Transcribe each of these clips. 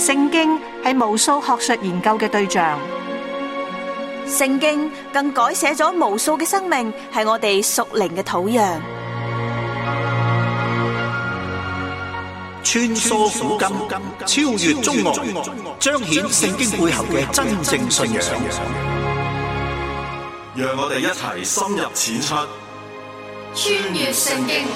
聖經係無數學術研究嘅對象， 聖經更改寫咗無數嘅生命，係我哋屬靈嘅土壤。 穿梭古今，超越中外，彰顯聖經背後嘅真正信仰。 讓我哋一齊深入淺出， 穿越聖經。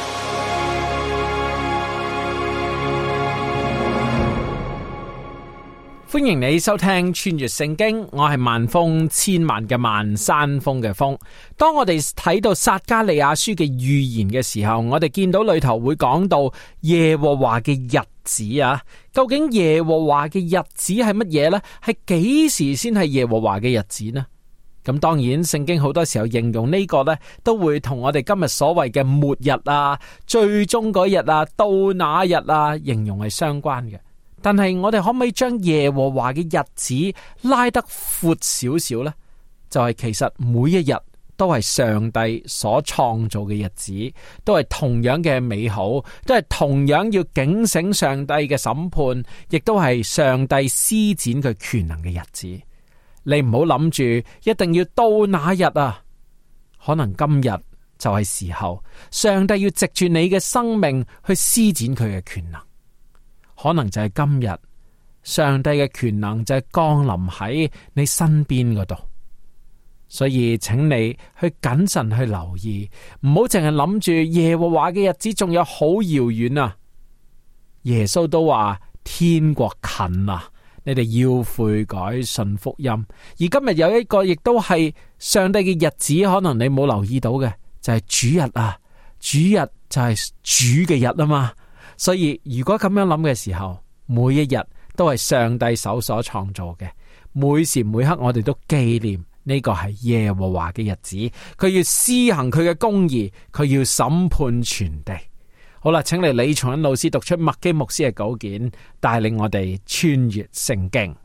歡迎你收聽穿越聖經，我係萬峰千萬嘅萬山峰嘅峰。當我哋睇到撒迦利亞書嘅預言嘅時候，我哋見到裏頭會講到耶和華嘅日子啊。究竟耶和華嘅日子係乜嘢呢？係幾時先係耶和華嘅日子呢？咁當然聖經好多時候形容呢個呢，都會同我哋今日所謂嘅末日啊、最終嗰日啊、到那日啊形容係相關嘅。但係我哋可唔可以將耶和華嘅日子拉得闊少少呢？就係其實每一日都係上帝所創造嘅日子，都係同樣嘅美好，都係同樣要警醒上帝嘅審判，亦都係上帝施展佢權能嘅日子。你唔好諗住一定要到那日啊，可能今日就係時候，上帝要藉住你嘅生命去施展佢嘅權能。可能就係今日，上帝嘅權能就係降臨喺你身邊嗰度，所以請你去謹慎去留意，唔好淨係諗住耶和華嘅日子仲有好遙遠啊！耶穌都話天國近啊，你哋要悔改信福音。而今日有一個亦都係上帝嘅日子，可能你冇留意到嘅，就係主日啊！主日就係主嘅日啊嘛。所以如果咁樣諗嘅時候，每一日都係上帝手所創造嘅，每時每刻我哋都紀念呢個係耶和華嘅日子，佢要施行佢嘅公義，佢要審判全地。好啦，請嚟李松恩老師讀出麥基牧師嘅稿件，帶領我哋穿越聖經。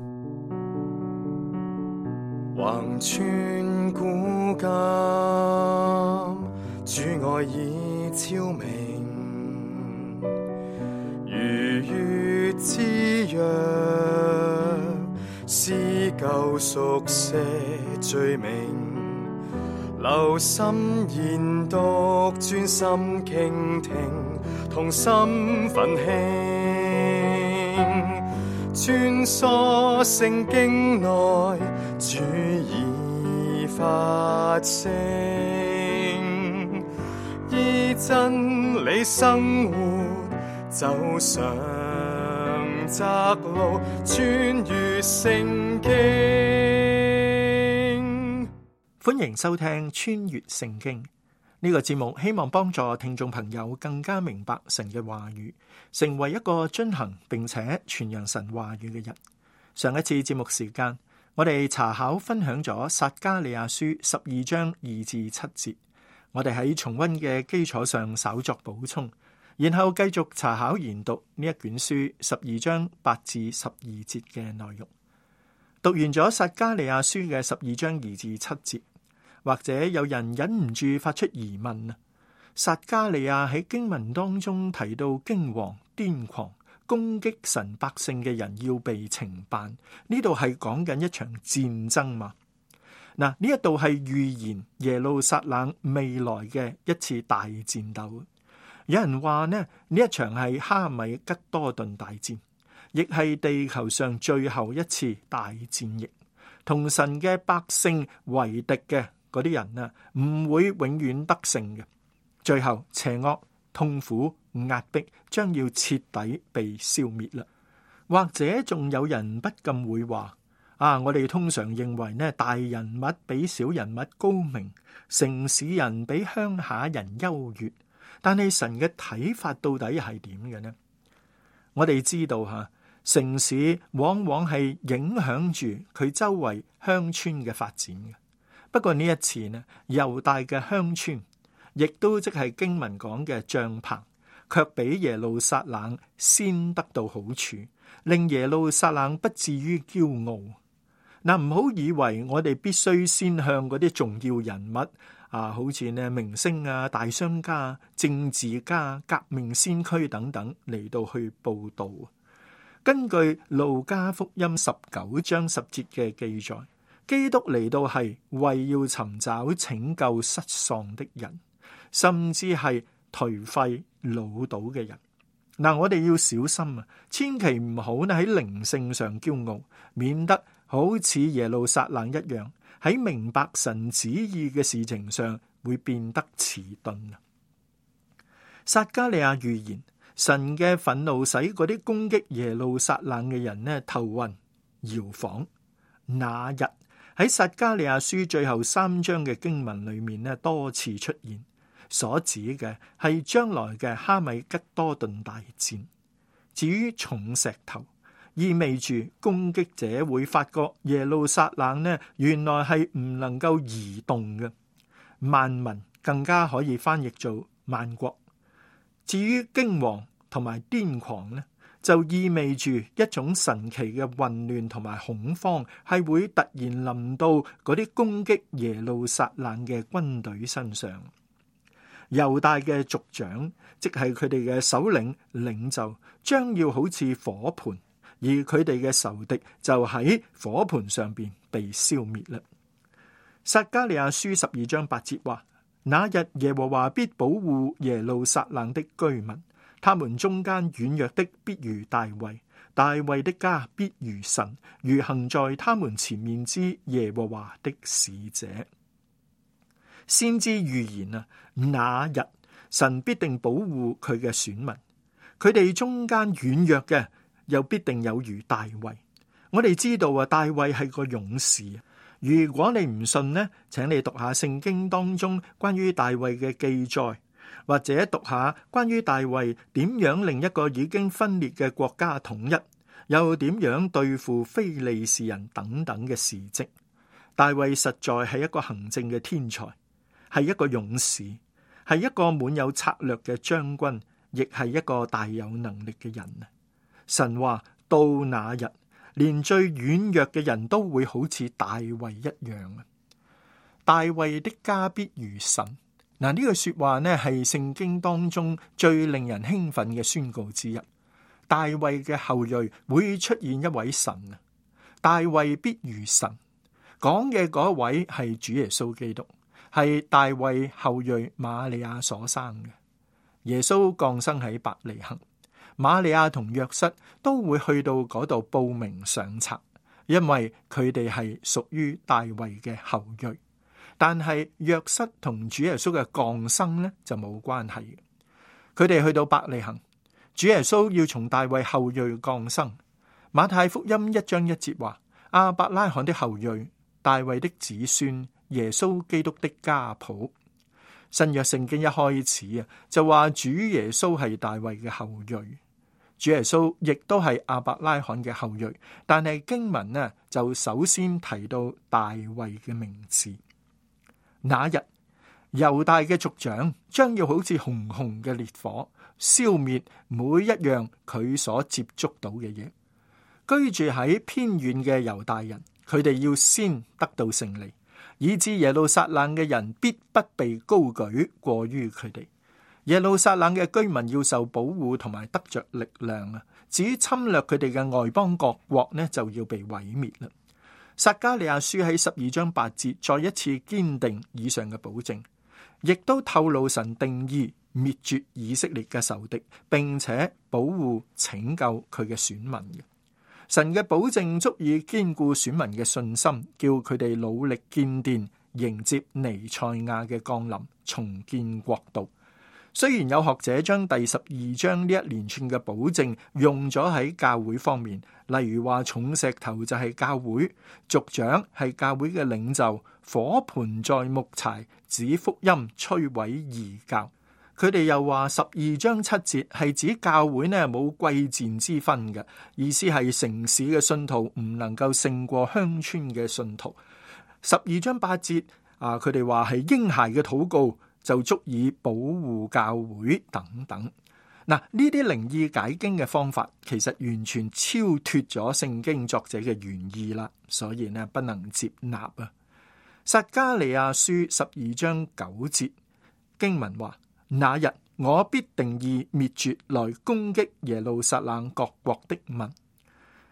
橫穿古今，主愛已超明，如月之約，撕舊熟寫罪名，留心研讀，專心傾聽，同心奮興，穿梭聖經內，主已發聲，依真理生活，走上窄路，穿越聖經。 歡迎收聽穿越聖經呢個節目，希望幫助聽眾朋友更加明白神嘅話語，成為一個遵行並且傳揚神話語嘅人。上一次節目時間，我哋查考分享咗撒迦利亞書12章2至7節，我哋喺重溫嘅基礎上稍作補充，然後繼續查考研讀呢一卷書12章8至12節嘅內容。讀完咗撒迦利亞書嘅12章2至7節，或者有人忍唔住發出疑問啊，撒迦利亞喺經文當中提到驚惶、癲狂、攻擊神百姓嘅人要被懲辦，呢度係講緊一場戰爭嘛？嗱，呢一度係預言耶路撒冷未來嘅一次大戰鬥。有人話呢一場係哈米吉多頓大戰，亦係地球上最後一次大戰役，同神嘅百姓為敵嘅嗰啲人啊，唔會永遠得勝嘅。最後邪惡、痛苦、壓迫將要徹底被消滅啦。或者仲有人不禁會話啊，我哋通常認為呢，大人物比小人物高明，城市人比鄉下人優越。但係神嘅睇法到底係點嘅呢？我哋知道城市往往係影響住佢周圍鄉村嘅發展嘅。不過呢一次呢，猶大嘅鄉村，亦都即係經文講嘅帳篷，卻比耶路撒冷先得到好處，令耶路撒冷不至於驕傲。嗱，唔好以為我哋必須先向嗰啲重要人物好似呢明星啊、大商家、政治家、革命先驅等等嚟到去報道。 根據路加福音19章10節嘅記載，基督嚟到係為要尋找拯救失喪的人，甚至係頹廢老倒嘅人。嗱，我哋要小心啊，千祈唔好喺靈性上驕傲，免得好似耶路撒冷一樣，喺明白神旨意嘅事情上會變得遲鈍。撒迦利亞預言，神嘅憤怒使嗰啲攻擊耶路撒冷嘅人呢頭暈搖晃。那日喺撒迦利亞書最後3章嘅經文裏面呢多次出現，所指嘅係將來嘅哈米吉多頓大戰。至於重石頭，意味住攻擊者會發覺耶路撒冷呢原來係唔能夠移動嘅。萬民更加可以翻譯做萬國。至於驚惶同埋癲狂呢，就意味住一種神奇嘅混亂同埋恐慌，係會突然臨到嗰啲攻擊耶路撒冷嘅軍隊身上。猶大嘅族長，即係佢哋嘅首領領袖，將要好似火盆，而佢哋嘅仇敵就喺火盆上邊被消滅啦。撒迦利亞書12章8節話：那日耶和華必保護耶路撒冷的居民，他們中間軟弱的必如大衛，大衛的家必如神，如行在他們前面之耶和華的使者。先知預言啊，那日神必定保護佢嘅選民，佢哋中間軟弱嘅又必定有如大衛。我哋知道啊，大衛係個勇士。如果你唔信呢，請你讀下聖經當中關於大衛嘅記載，或者讀下關於大衛點樣令一個已經分裂嘅國家統一，又點樣對付非利士人等等嘅事蹟。大衛實在係一個行政嘅天才，係一個勇士，係一個滿有策略嘅將軍，亦係一個大有能力嘅人。神話到那日，連最軟弱嘅人都會好似大衛一樣啊！大衛的家必如神。嗱，呢句說話呢係聖經當中最令人興奮嘅宣告之一。大衛嘅後裔會出現一位神啊！大衛必如神，講嘅嗰位係主耶穌基督，係大衛後裔瑪利亞所生嘅。耶穌降生喺伯利恆。瑪利亞同約瑟都會去到嗰度報名上冊，因為佢哋係屬於大衛嘅後裔。但係約瑟同主耶穌嘅降生呢就冇關係。佢哋去到伯利恆，主耶穌要從大衛後裔降生。馬太福音1章1節話：亞伯拉罕的後裔，大衛的子孫，耶穌基督的家譜。新約聖經一開始啊就話主耶穌係大衛嘅後裔。主耶穌亦都係亞伯拉罕嘅後裔，但係經文呢就首先提到大衛嘅名字。那日猶大嘅族長將要好似熊熊嘅烈火，消滅每一樣佢所接觸到嘅嘢。居住喺偏遠嘅猶大人，佢哋要先得到勝利，以致耶路撒冷嘅人必不被高舉過於佢哋。耶路撒冷嘅居民要受保護同埋得着力量啊！至於侵略佢哋嘅外邦各國呢，就要被毀滅啦。撒迦利亞書喺12章8節再一次堅定以上嘅保證，亦都透露神定義滅絕以色列嘅仇敵，並且保護拯救佢嘅選民嘅。神嘅保證足以堅固選民嘅信心，叫佢哋努力建殿，迎接彌賽亞嘅降臨，重建國度。雖然有學者將第12章呢一連串嘅保證用咗喺教會方面，例如話重石頭就係教會，族長係教會嘅領袖，火盆在木柴，指福音摧毀異教。佢哋又話12章7節係指教會呢冇貴賤之分嘅，意思係城市嘅信徒唔能夠勝過鄉村嘅信徒。12章8節佢哋話係嬰孩嘅禱告就足以保護教會等等。嗱，呢啲靈意解經嘅方法其實完全超脫咗聖經作者嘅原意啦，所以呢不能接納啊。撒迦利亞書12章9節經文話：那日我必定意滅絕來攻擊耶路撒冷各國的民。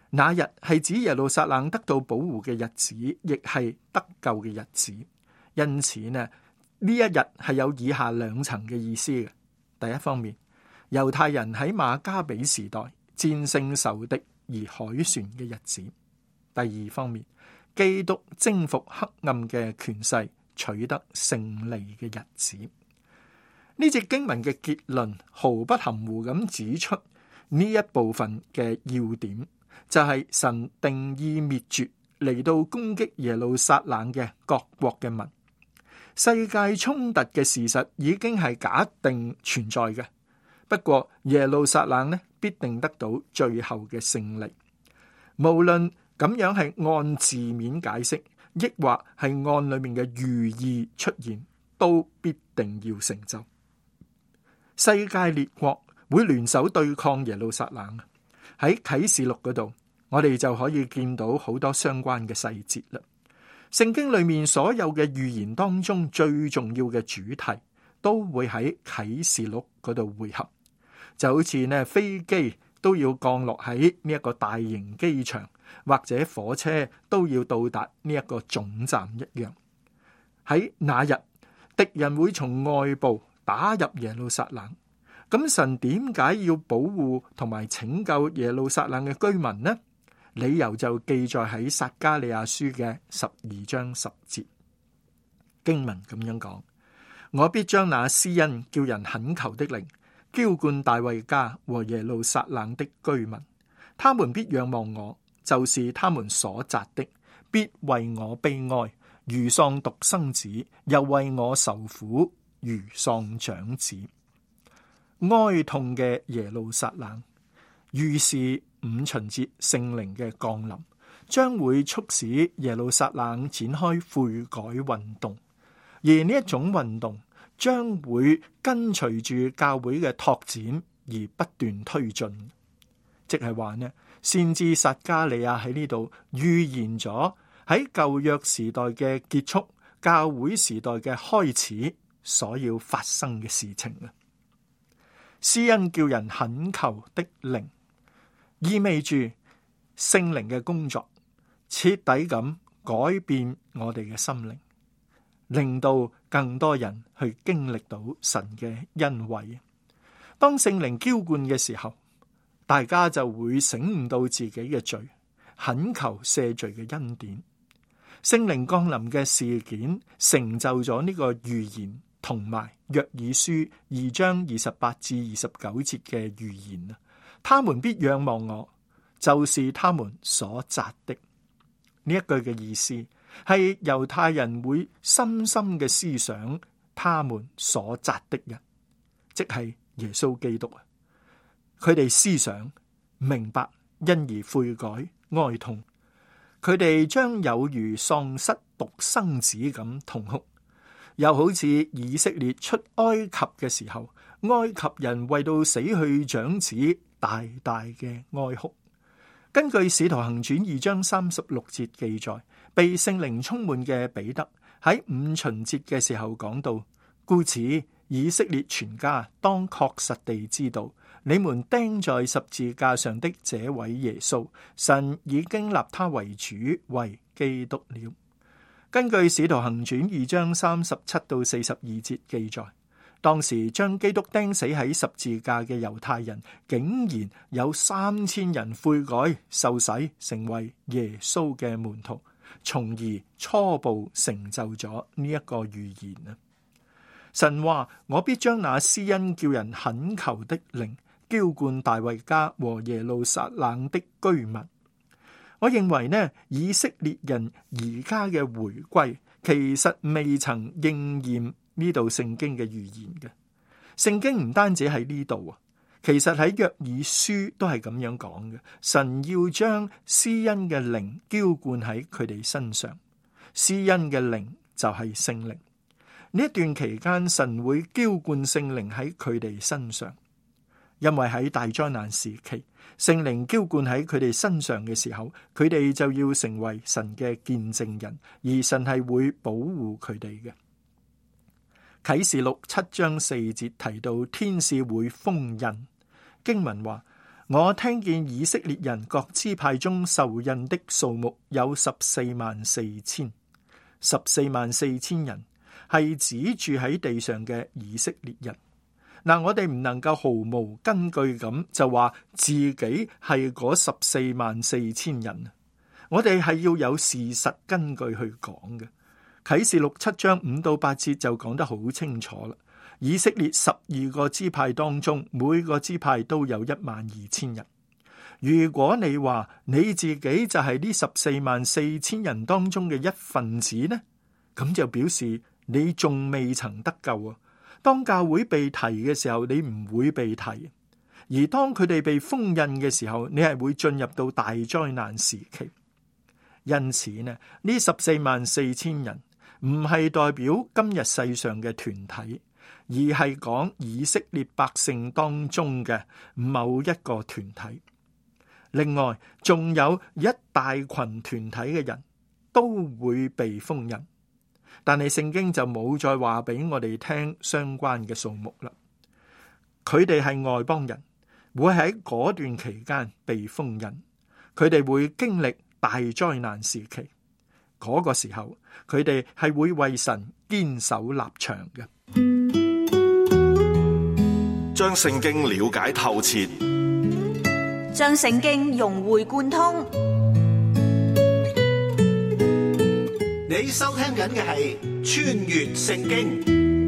那日係指耶路撒冷得到保護嘅日子，亦係得救嘅日子。因此呢一日係有以下兩層嘅意思嘅。第一方面，猶太人喺馬加比時代戰勝仇敵而凱旋嘅日子；第二方面，基督征服黑暗嘅權勢，取得勝利嘅日子。呢節經文嘅結論毫不含糊咁指出呢一部分嘅要點，就係神定意滅絕嚟到攻擊耶路撒冷嘅各國嘅民。世界衝突嘅事實已經係假定存在嘅，不過耶路撒冷呢必定得到最後嘅勝利。無論咁樣係按字面解釋，抑或係按裏面嘅寓意出現，都必定要成就。世界列國會聯手對抗耶路撒冷。喺啟示錄嗰度，我哋就可以見到好多相關嘅細節啦。聖經裏面所有嘅預言當中最重要嘅主題，都會喺啟示錄嗰度匯合，就好似呢飛機都要降落喺呢一個大型機場，或者火車都要到達呢一個總站一樣。喺那日，敵人會從外部打入耶路撒冷，咁神點解要保護同埋拯救耶路撒冷嘅居民呢？理由就記載喺撒迦利亞書嘅12章10節，經文咁樣講：我必將那施恩叫人懇求的靈澆灌大衛家和耶路撒冷的居民，他們必仰望我，就是他們所扎的，必為我悲哀，如喪獨生子，又為我受苦，如喪長子。哀痛嘅耶路撒冷，預示五旬節聖靈嘅降臨，將會促使耶路撒冷展開悔改運動，而呢一種運動將會跟隨住教會嘅拓展而不斷推進。即係話呢，先知撒迦利亞喺呢度預言咗喺舊約時代嘅結束，教會時代嘅開始所要發生嘅事情啊！施恩叫人懇求的靈，意味住聖靈嘅工作徹底咁改變我哋嘅心靈，令到更多人去經歷到神嘅恩惠。當聖靈澆灌嘅時候，大家就會醒悟到自己嘅罪，懇求赦罪嘅恩典。聖靈降臨嘅事件成就咗呢個預言，同埋約珥書2章28至29節嘅預言啊！他們必仰望我，就是他們所扎的。呢一句嘅意思係猶太人會深深嘅思想他們所扎的人，即係耶穌基督啊！佢哋思想明白，因而悔改哀痛，佢哋將有如喪失獨生子咁痛哭，又好似以色列出埃及嘅時候，埃及人為到死去長子大大嘅哀哭。根據使徒行傳2章36節記載，被聖靈充滿嘅彼得喺五旬節嘅時候講到，故此以色列全家當確實地知道，你們釘在十字架上的這位耶穌，神已經立他為主，為基督了。根據使徒行傳2章37到42節記載，當時將基督釘死喺十字架嘅猶太人，竟然有3000人悔改受洗，成為耶穌嘅門徒，從而初步成就咗呢一個預言啊！神話：我必將那施恩叫人懇求的靈澆灌大衛家和耶路撒冷的居民。我認為呢，以色列人而家嘅回歸其實未曾應驗呢度聖經嘅預言嘅。聖經唔單止喺呢度啊，其實喺約珥書都係咁樣講嘅。神要將施恩嘅靈澆灌喺佢哋身上，施恩嘅靈就係聖靈。呢一段期間，神會澆灌聖靈喺佢哋身上。因為喺大災難時期，聖靈澆灌喺佢哋身上嘅時候，佢哋就要成為神嘅見證人，而神係會保護佢哋嘅。啟示錄7章4節提到天使會封印，經文話： 我聽見以色列人各支派中受印的數目有144000。144000人係指住喺地上嘅以色列人。嗱，我哋唔能夠毫無根據咁就話自己係嗰144000人。我哋係要有事實根據去講嘅。啟示錄7章5到8節就講得好清楚啦。以色列12個支派當中，每個支派都有12000人。如果你話你自己就係呢144000人當中嘅一份子呢，咁就表示你仲未曾得救啊！當教會被提嘅時候，你唔會被提；而當佢哋被封印嘅時候，你係會進入到大災難時期。因此呢144000人唔係代表今日世上嘅團體，而係講以色列百姓當中嘅某一個團體。另外，仲有一大群團體嘅人都會被封印，但係聖經就冇再話俾我哋聽相關嘅數目啦。佢哋係外邦人，會喺嗰段期間被封印，佢哋會經歷大災難時期。嗰個時候，佢哋係會為神堅守立場嘅。 將聖經了解透徹， 將聖經融會貫通。 你收聽緊嘅係穿越聖經。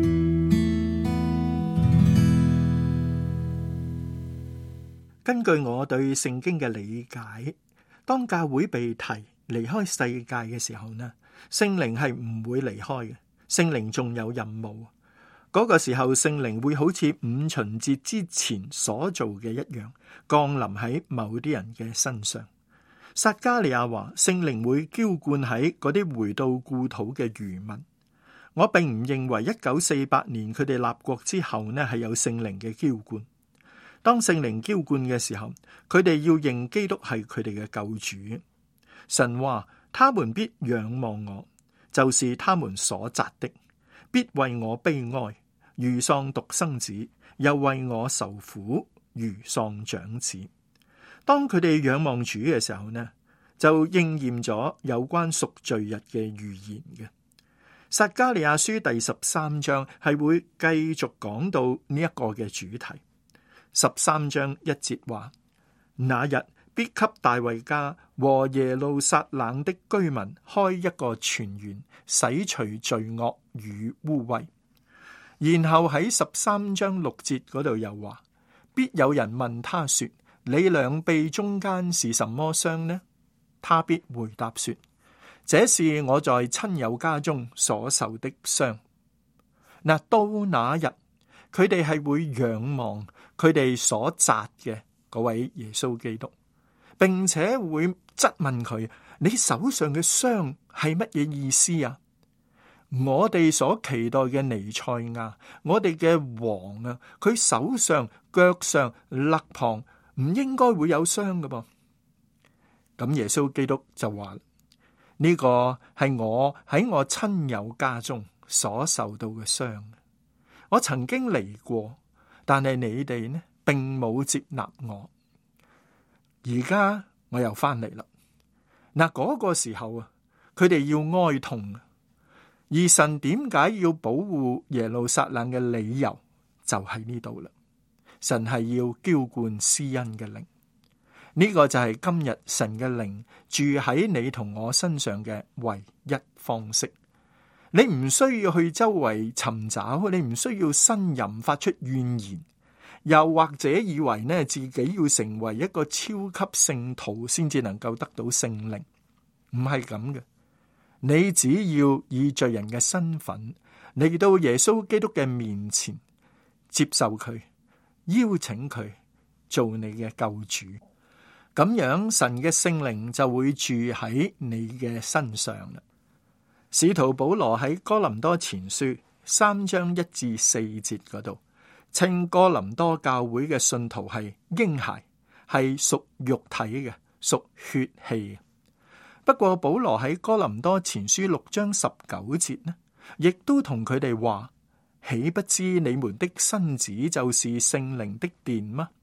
根據我對聖經嘅理解，當教會被提離開世界嘅時候呢，聖靈係唔會離開嘅，聖靈仲有任務。嗰個時候，聖靈會好似五旬節之前所做嘅一樣，降臨喺某啲人嘅身上。撒迦利亞話，聖靈會澆灌喺嗰啲回到故土嘅餘民。我並唔認為1948年佢哋立國之後呢係有聖靈嘅澆灌。當聖靈澆灌嘅時候，佢哋要認基督係佢哋嘅救主。神話，他們必仰望我，就是他們所扎的，必為我悲哀，如喪獨生子，又為我受苦，如喪長子。當佢哋仰望主嘅時候呢，就應驗咗有關贖罪日嘅預言嘅。撒迦利亞書第13章係會繼續講到呢一個嘅主題。13章1節話，那日必給大衛家和耶路撒冷的居民開一個泉源，洗除罪惡與污穢。然後喺13章6節嗰度又話，必有人問他說，你兩臂中間是什麼傷呢？他必回答說，這是我在親友家中所受的傷。嗱，到那日，佢哋係會仰望佢哋所扎嘅嗰位耶穌基督，並且會質問佢：你手上嘅傷係乜嘢意思啊？我哋所期待嘅彌賽亞，我哋嘅王啊，佢手上、腳上、肋旁唔應該會有傷㗎噃。咁耶穌基督就話：呢個係我喺我親友家中所受到嘅傷。我曾經嚟過，但係你哋呢，並冇接納我。而家我又翻嚟啦。嗱，嗰個時候啊，佢哋要哀痛。而神點解要保護耶路撒冷嘅理由就喺呢度啦。神係要澆灌施恩嘅靈，呢個就係今日神嘅靈住喺你同我身上嘅唯一方式。你唔需要去周圍尋找，你唔需要呻吟發出怨言，又或者以為呢自己要成為一個超級聖徒先至能夠得到聖靈，唔係咁嘅。你只要以罪人嘅身份嚟到耶穌基督嘅面前，接受佢，邀請佢做你嘅救主，咁樣神嘅聖靈就會住喺你嘅身上啦。使徒保羅喺哥林多前書3章1至4節嗰度，稱哥林多教會嘅信徒係嬰孩，係屬肉體嘅，屬血氣嘅。不過保羅喺哥林多前書6章19節呢，亦都同佢哋話：豈不知你們的身子就是聖靈的殿嗎？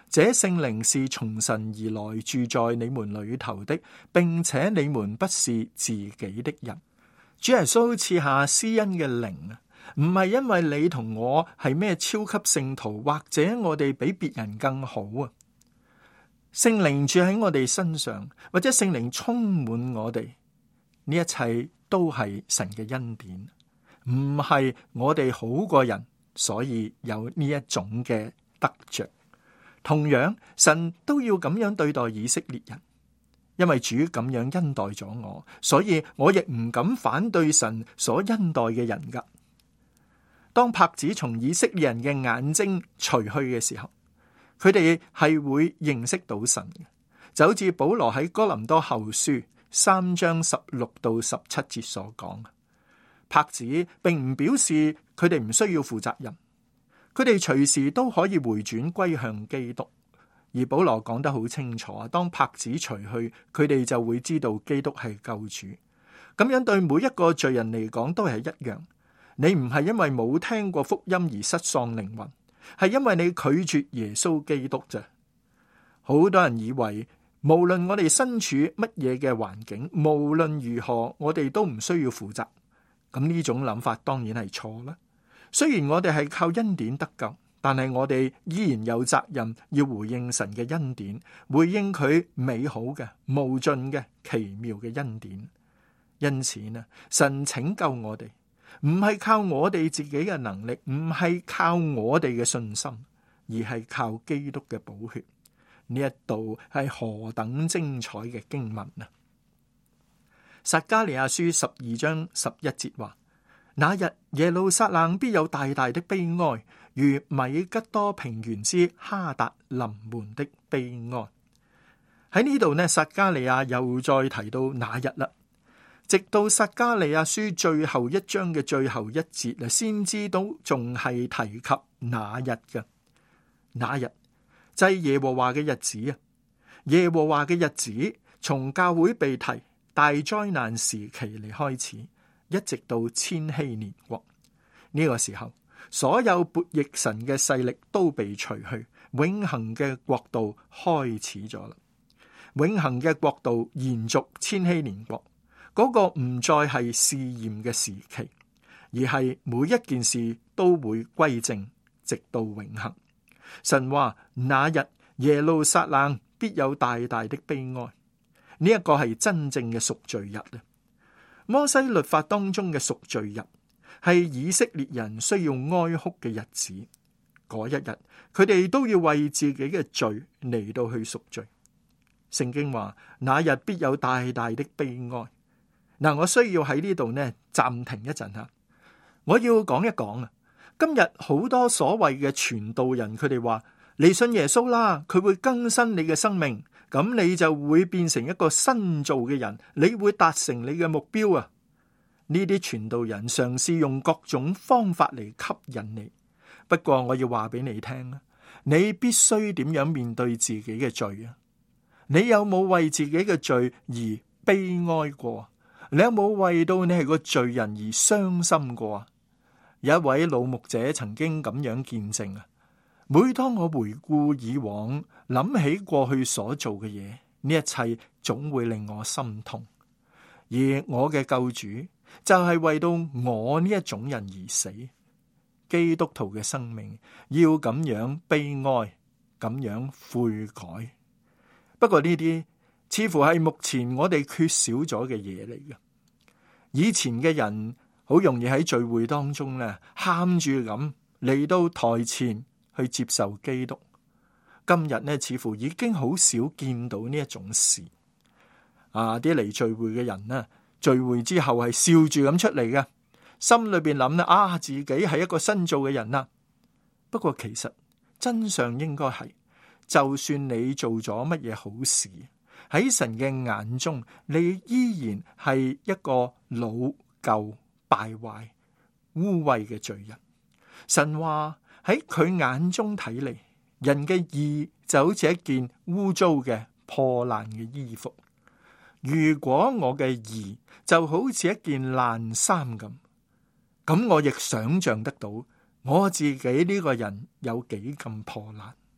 這聖靈是從神而來，住在你們裏頭的，並且你們不是自己的人。主耶穌賜下施恩嘅靈啊，唔係因為你同我係咩超級聖徒，或者我哋比別人更好啊。聖靈住喺我哋身上，或者聖靈充滿我哋，呢一切都係神嘅恩典，唔係我哋好過人，所以有呢一種嘅得着。同樣，神都要咁樣對待以色列人，因為主咁樣恩待咗我，所以我亦唔敢反對神所恩待嘅人噶。當帕子從以色列人嘅眼睛除去嘅時候，佢哋係會認識到神嘅，就好似保羅喺哥林多後書3章16到17節所講。帕子並唔表示佢哋唔需要負責任，佢哋隨時都可以回轉歸向基督。而保羅講得好清楚，當帕子除去，佢哋就會知道基督係救主。咁樣對每一個罪人嚟講都係一樣。你唔係因為冇聽過福音而失喪靈魂，係因為你拒絕耶穌基督啫。好多人以為無論我哋身處乜嘢嘅環境，無論如何我哋都唔需要負責。咁呢種諗法當然係錯啦。雖然我哋係靠恩典得救，但係我哋依然有責任要回應神嘅恩典，回應佢美好嘅、無盡嘅、奇妙嘅恩典。因此呢，神拯救我哋，唔係靠我哋自己嘅能力，唔係靠我哋嘅信心，而係靠基督嘅寶血。呢一度係何等精彩嘅經文啊！撒迦利亞書12章11節話：那日耶路撒冷必有大大的悲哀，如米吉多平原之哈達臨門的悲哀。喺呢度呢，撒迦利亞又再提到那日啦。直到撒迦利亞書最後一章嘅最後一節啊，先知都仲係提及那日嘅。那日就係耶和華嘅日子啊！耶和華嘅日子從教會被提大災難時期嚟開始，一直到千禧年國。呢個時候，所有悖逆神嘅勢力都被除去，永恆嘅國度開始咗啦。永恆嘅國度延續千禧年國，嗰個唔再係試驗嘅時期，而係每一件事都會歸正，直到永恆。神話那日耶路撒冷必有大大的悲哀，呢一個係真正嘅贖罪日啊！摩西律法當中嘅贖罪日係以色列人需要哀哭嘅日子，嗰一日佢哋都要為自己嘅罪嚟到去贖罪。聖經話那日必有大大的悲哀。嗱，我需要喺呢度呢暫停一陣吓，我要講一講啊。今日好多所謂嘅傳道人，佢哋話你信耶穌啦，佢會更新你嘅生命，咁你就會變成一個新造嘅人，你會達成你嘅目標啊！呢啲傳道人嘗試用各種方法嚟吸引你，不過我要話俾你聽啊，你必須點樣面對自己嘅罪啊？你有冇為自己嘅罪而悲哀過？你有冇為到你係個罪人而傷心過啊？有一位老牧者曾經咁樣見證啊，每當我回顧以往，諗起過去所做嘅嘢，呢一切總會令我心痛。而我嘅救主就係為到我呢一種人而死。基督徒嘅生命要咁樣悲哀，咁樣悔改。不過呢啲似乎係目前我哋缺少咗嘅嘢嚟嘅。以前嘅人好容易喺聚會當中咧，喊住咁嚟到台前去接受基督。今日呢，似乎已經好少見到呢一種事。啲嚟聚會嘅人呢，聚會之後係笑住咁出嚟嘅，心裏邊諗咧，自己係一個新造嘅人啦。不過其實真相應該係，就算你做咗乜嘢好事，喺神嘅眼中，你依然係一個老舊敗壞污穢嘅罪人。神話喺佢眼中睇嚟，人嘅義就好似一件污糟嘅破爛嘅衣服。如果我嘅義就好似一件爛衫咁，我亦想象得到我自己呢個人有幾咁破爛。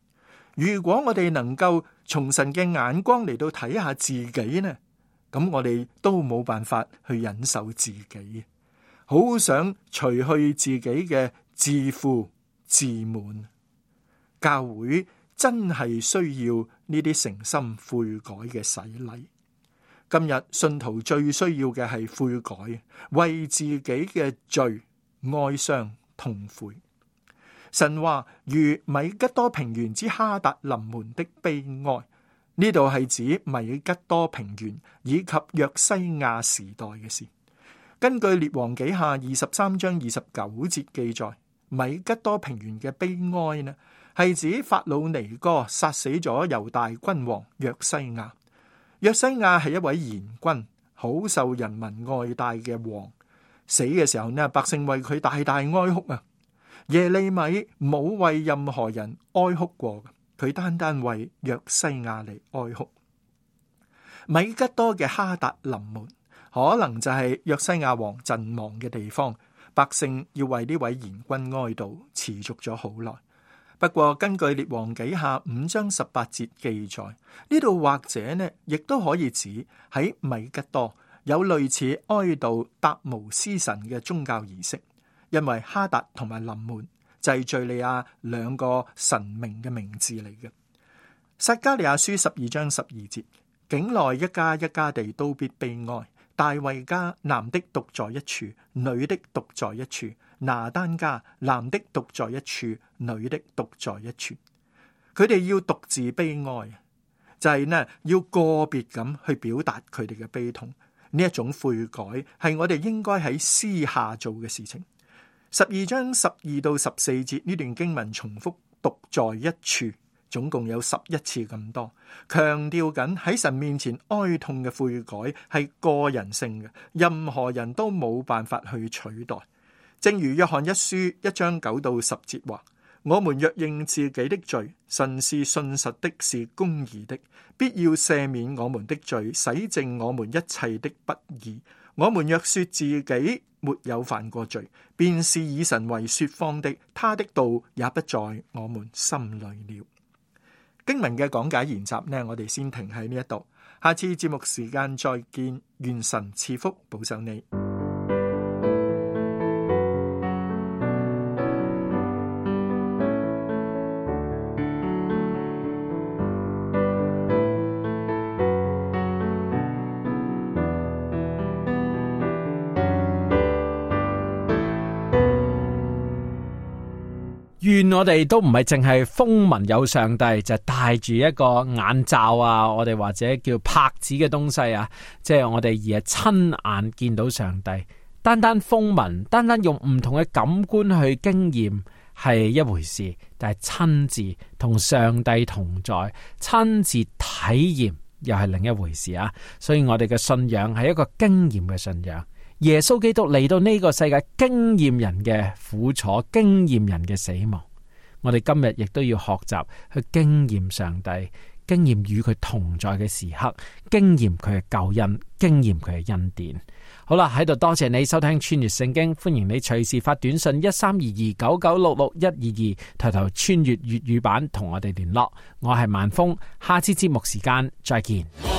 如果我哋能夠從神嘅眼光嚟到睇下自己呢，咁我哋都冇辦法去忍受自己，好想除去自己嘅自負自滿。教會真係需要呢啲誠心悔改嘅洗禮。今日信徒最需要嘅係悔改，為自己嘅罪哀傷痛悔。神話如米吉多平原之哈達臨門的悲哀，呢度係指米吉多平原以及約西亞時代嘅事。根據列王紀下23章29節記載，米吉多平原嘅悲哀呢，係指法老尼哥殺死咗猶大君王約西亞。約西亞係一位賢君，好受人民愛戴嘅王。死嘅時候呢，百姓為佢大大哀哭啊。耶利米冇為任何人哀哭過，佢單單為約西亞嚟哀哭。米吉多嘅哈達臨門，可能就係約西亞王陣亡嘅地方，百姓要為呢位賢君哀悼，持續咗好耐。不過根據列王紀下5章18節記載，呢度或者呢亦都可以指喺米吉多有類似哀悼達姆斯神嘅宗教儀式，因為哈達同埋臨門就係敘利亞兩個神明嘅名字嚟嘅。撒迦利亞書12章12節，境內一家一家地都必悲哀，大衛家男的獨在一處，女的獨在一處，拿單家男的獨在一處，女的獨在一處。佢哋要獨自悲哀，就係呢要個別咁去表達佢哋嘅悲痛。呢一種悔改係我哋應該喺私下做嘅事情。12章12到14節呢段經文重複獨在一處，總共有11次咁多，強調緊喺神面前哀痛嘅悔改係個人性嘅，任何人都冇辦法去取代。正如約翰一書1章9到10節話，我們若認自己的罪，神是信實的，是公義的，必要赦免我們的罪，洗淨我們一切的不義。我們若說自己沒有犯過罪，便是以神為說謊的，他的道也不在我們心裏了。經文嘅講解研習呢，我哋先停喺呢一度，下次節目時間再見，願神賜福保守你。 願我哋都唔係淨係風聞有上帝，就帶住一個眼罩啊，我哋或者叫拍子嘅東西啊，即係我哋而係親眼見到上帝。單單風聞，單單用唔同嘅感官去經驗係一回事，但係親自同上帝同在，親自體驗又係另一回事啊！所以我哋嘅信仰係一個經驗嘅信仰。耶穌基督嚟到呢個世界，經驗人嘅苦楚，經驗人嘅死亡。我哋今日亦都要學習去經驗上帝，經驗與佢同在嘅時刻，經驗佢嘅救恩，經驗佢嘅恩典。好啦，喺度多謝你收聽穿越聖經，歡迎你隨時發短信132299661222，抬頭穿越粵語版同我哋聯絡。我係萬峰，下次節目時間再見。